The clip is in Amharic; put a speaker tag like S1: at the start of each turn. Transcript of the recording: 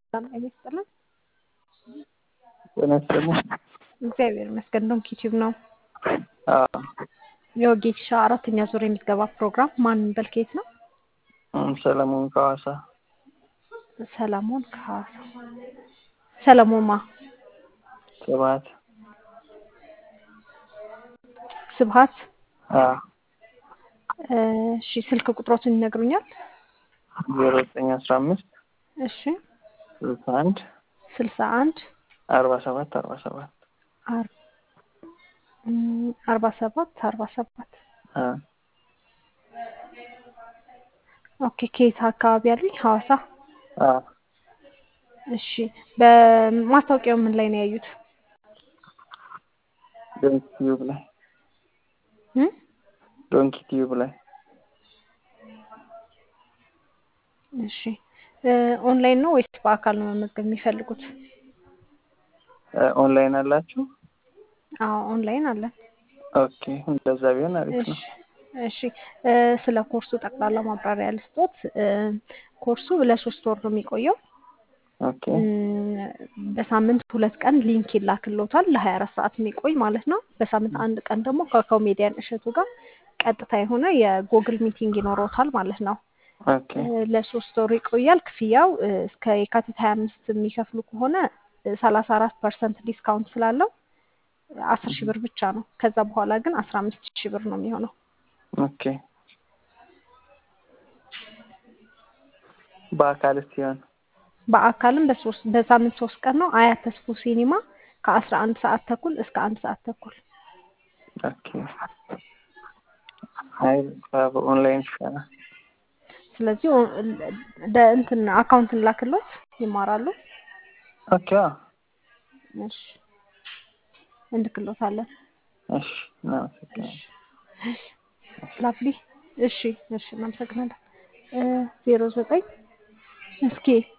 S1: ሰላም ጤና ይስጥልን።
S2: ጤና ይስጥልኝ።
S1: እግዚአብሔር ይመስገን። ዶንኪ ቲዩብ ነው።
S2: አዎ
S1: የወጌሻ አራተኛ ዙር የምትገባ ፕሮግራም ማን በልኬት ነው?
S2: ሰለሞን ከሐዋሳ።
S1: ሰለሞን ከሐዋሳ። ሰለሞን
S2: ስብሐት።
S1: ስብሐት።
S2: አዎ
S1: እሺ ስልክ ቁጥሮትን ይነግሩኛል?
S2: 0915
S1: እሺ
S2: 61
S1: 61
S2: 47 47
S1: 47 47
S2: አዎ
S1: ኦኬ። ከየት አካባቢ ያሉኝ? ሐዋሳ።
S2: አዎ
S1: እሺ በማስታወቂያው ምን ላይ ነው ያዩት?
S2: ዶንኪ ቲዩብ ላይ ዶንኪ ቲዩብ ላይ።
S1: እሺ ኦንላይን ነው ወይስ በአካል ነው መመዝገብ የሚፈልጉት?
S2: ኦንላይን አላችሁ?
S1: አዎ ኦንላይን አለ።
S2: ኦኬ እንደዛ ቢሆን አሪፍ ነው።
S1: እሺ ስለ ኮርሱ ጠቅላላ ማብራሪያ ልስጦት። ኮርሱ ለ3 ወር ነው የሚቆየው።
S2: ኦኬ
S1: በሳምንት 2 ቀን ሊንክ ይላክልዎታል ለ24 ሰዓት የሚቆይ ማለት ነው። በሳምንት አንድ ቀን ደግሞ ከኮሜዲያን እሸቱ ጋር ቀጥታ የሆነ የጎግል ሚቲንግ ይኖረውታል ማለት ነው።
S2: ኦኬ
S1: ለ3 ወር ይቆያል። ክፍያው እስከ የካቲት 25 የሚከፍሉ ከሆነ 34% ዲስካውንት ስላለው 10,000 ብር ብቻ ነው። ከዛ በኋላ ግን 15,000 ብር ነው የሚሆነው።
S2: ኦኬ በአካል ሲሆን
S1: በአካልም በሳምንት 3 ቀን ነው። አያት ተስፎ ሲኒማ ከ11 ሰዓት ተኩል እስከ 1 ሰዓት ተኩል።
S2: ኦኬ አይ በኦንላይን ይሻላል።
S1: ስለዚህ እንትን አካውንት ላክሎት ይማራሉ።
S2: ኦኬ
S1: እሺ እንልክሎታለን።
S2: እሺ እናመሰግናለን።
S1: ላፕሊ እሺ እናመሰግናለን። 09 እስኪ